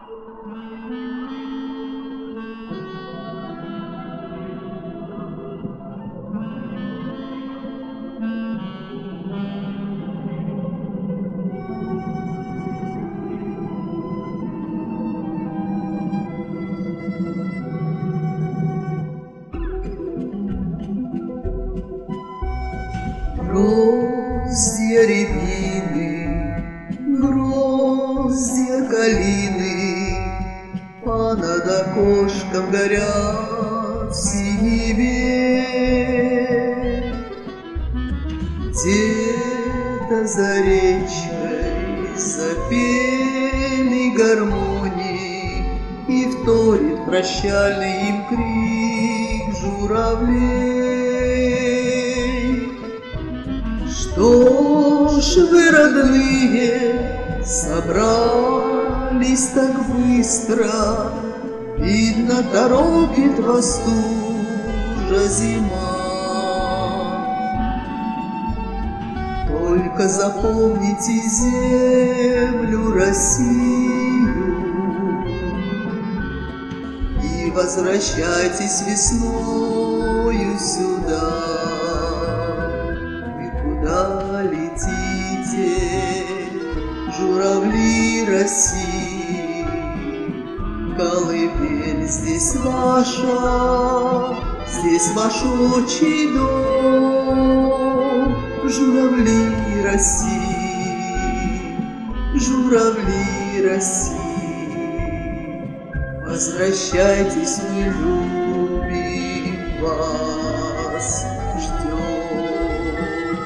Гроздья рябины, гроздья калины, а над окошком горят синеве. Где-то за речкой запели гармонии, и вторит прощальный им крик журавлей. Что ж вы, родные, собрались так быстро? Видно, торопит вас тужа зима. Только запомните землю Россию и возвращайтесь весною сюда. Куда летите, журавли России? Колыбель здесь ваша, здесь ваш отчий дом. Журавли России, журавли России, возвращайтесь, мы любим вас, ждем.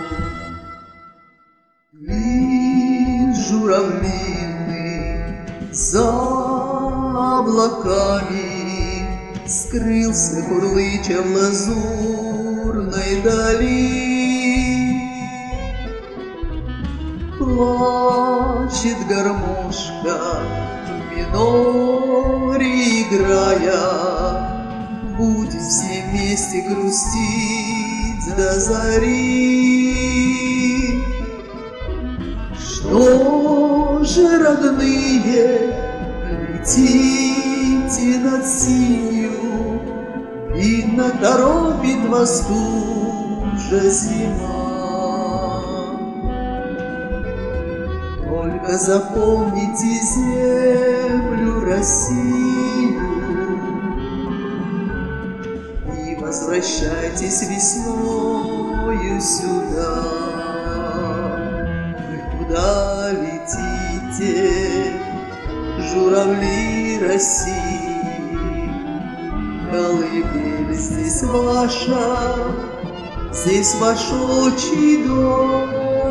Лишь журавлиный за облаками скрылся, курлыча в лазурной дали. Плачет гармошка в миноре играя, будем все вместе грустить до зари. Что же, родные, летите над синью, видно, торопит вас тужа зима. Только запомните землю Россию и возвращайтесь весною сюда. Вы куда летите, журавли России? Колыбель здесь ваша, здесь ваш отчий дом.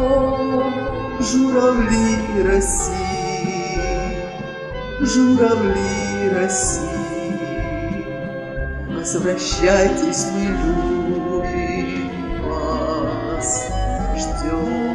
Журавли России, журавли России, возвращайтесь, мы любим вас, ждем.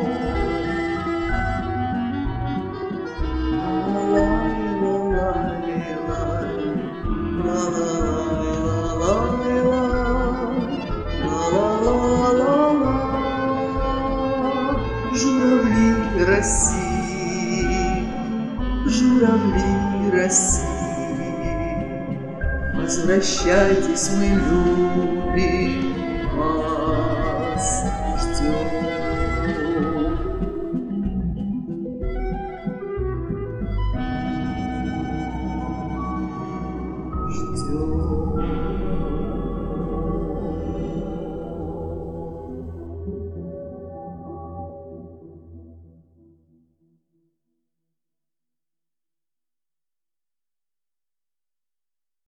Журавли России, журавли России, возвращайтесь, мы любим вас, ждем. Ждем.